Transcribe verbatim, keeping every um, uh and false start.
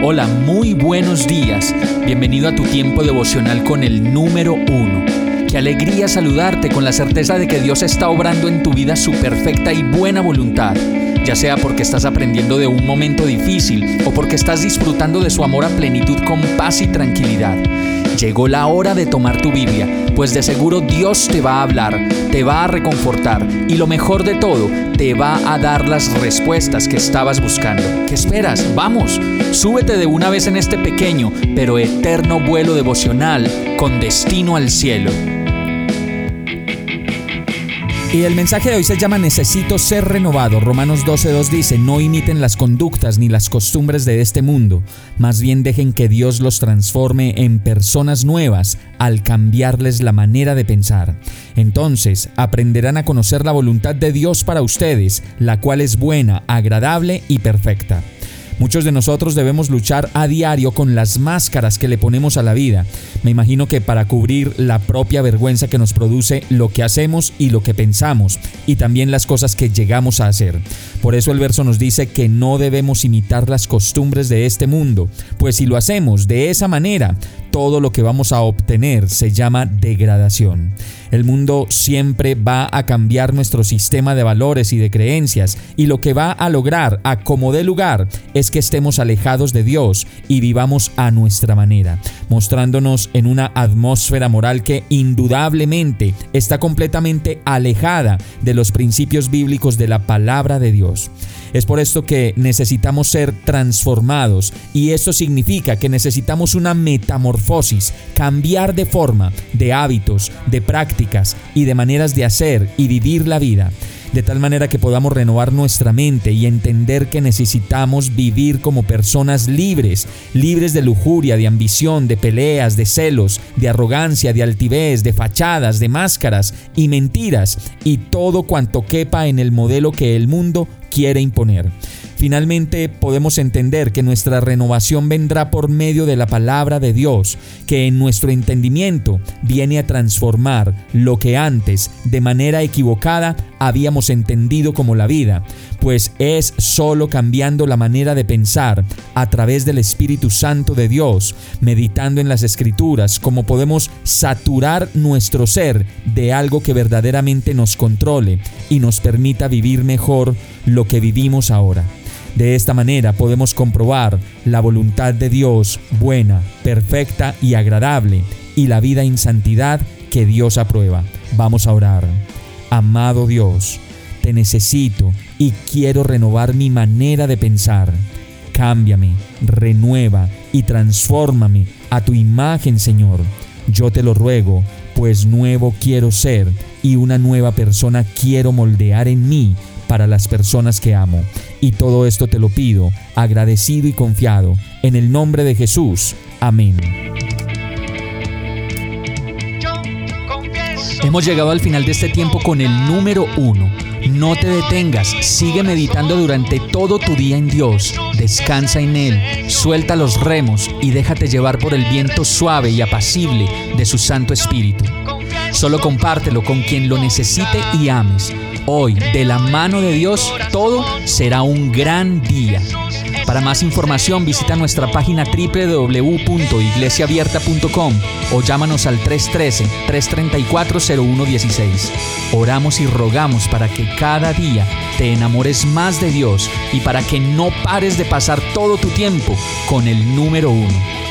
Hola, muy buenos días. Bienvenido a tu tiempo devocional con el número uno. Qué alegría saludarte con la certeza de que Dios está obrando en tu vida su perfecta y buena voluntad, ya sea porque estás aprendiendo de un momento difícil o porque estás disfrutando de su amor a plenitud con paz y tranquilidad. Llegó la hora de tomar tu Biblia, pues de seguro Dios te va a hablar, te va a reconfortar y lo mejor de todo, te va a dar las respuestas que estabas buscando. ¿Qué esperas? ¡Vamos! Súbete de una vez en este pequeño pero eterno vuelo devocional con destino al cielo. Y el mensaje de hoy se llama Necesito ser renovado. Romanos doce dos dice: no imiten las conductas ni las costumbres de este mundo, más bien dejen que Dios los transforme en personas nuevas al cambiarles la manera de pensar. Entonces aprenderán a conocer la voluntad de Dios para ustedes, la cual es buena, agradable y perfecta. Muchos de nosotros debemos luchar a diario con las máscaras que le ponemos a la vida. Me imagino que para cubrir la propia vergüenza que nos produce lo que hacemos y lo que pensamos, y también las cosas que llegamos a hacer. Por eso el verso nos dice que no debemos imitar las costumbres de este mundo, pues si lo hacemos de esa manera, todo lo que vamos a obtener se llama degradación. El mundo siempre va a cambiar nuestro sistema de valores y de creencias, y lo que va a lograr, a como dé lugar, es que estemos alejados de Dios y vivamos a nuestra manera, mostrándonos en una atmósfera moral que indudablemente está completamente alejada de los principios bíblicos de la palabra de Dios. Es por esto que necesitamos ser transformados, y esto significa que necesitamos una metamorfosis, cambiar de forma, de hábitos, de prácticas y de maneras de hacer y vivir la vida, de tal manera que podamos renovar nuestra mente y entender que necesitamos vivir como personas libres, libres de lujuria, de ambición, de peleas, de celos, de arrogancia, de altivez, de fachadas, de máscaras y mentiras, y todo cuanto quepa en el modelo que el mundo quiere imponer. Finalmente, podemos entender que nuestra renovación vendrá por medio de la palabra de Dios, que en nuestro entendimiento viene a transformar lo que antes, de manera equivocada, habíamos entendido como la vida, pues es solo cambiando la manera de pensar a través del Espíritu Santo de Dios, meditando en las Escrituras, como podemos saturar nuestro ser de algo que verdaderamente nos controle y nos permita vivir mejor lo que vivimos ahora. De esta manera podemos comprobar la voluntad de Dios buena, perfecta y agradable, y la vida en santidad que Dios aprueba. Vamos a orar. Amado Dios, te necesito y quiero renovar mi manera de pensar. Cámbiame, renueva y transfórmame a tu imagen, Señor. Yo te lo ruego, pues nuevo quiero ser y una nueva persona quiero moldear en mí para las personas que amo. Y todo esto te lo pido, agradecido y confiado, en el nombre de Jesús. Amén. Hemos llegado al final de este tiempo con el número uno. No te detengas, sigue meditando durante todo tu día en Dios. Descansa en Él, suelta los remos y déjate llevar por el viento suave y apacible de su Santo Espíritu. Solo compártelo con quien lo necesite y ames. Hoy, de la mano de Dios, todo será un gran día. Para más información, visita nuestra página doble u doble u doble u punto iglesia abierta punto com o llámanos al tres uno tres, tres tres cuatro, cero uno uno seis. Oramos y rogamos para que cada día te enamores más de Dios y para que no pares de pasar todo tu tiempo con el número uno.